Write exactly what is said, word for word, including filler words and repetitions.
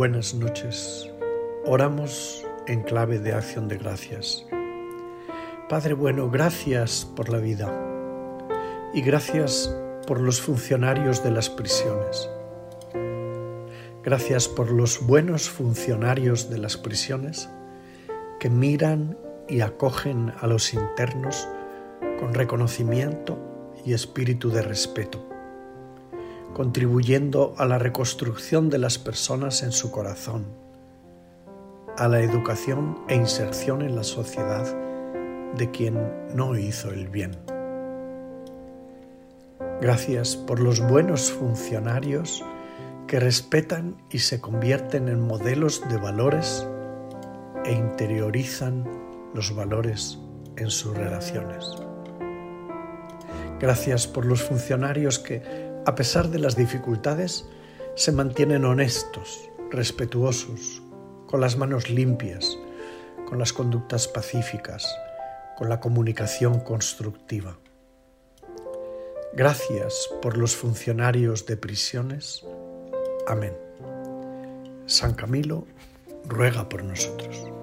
Buenas noches. Oramos en clave de acción de gracias. Padre bueno, gracias por la vida y gracias por los funcionarios de las prisiones. Gracias por los buenos funcionarios de las prisiones que miran y acogen a los internos con reconocimiento y espíritu de respeto, contribuyendo a la reconstrucción de las personas en su corazón, a la educación e inserción en la sociedad de quien no hizo el bien. Gracias por los buenos funcionarios que respetan y se convierten en modelos de valores e interiorizan los valores en sus relaciones. Gracias por los funcionarios que, a pesar de las dificultades, se mantienen honestos, respetuosos, con las manos limpias, con las conductas pacíficas, con la comunicación constructiva. Gracias por los funcionarios de prisiones. Amén. San Camilo ruega por nosotros.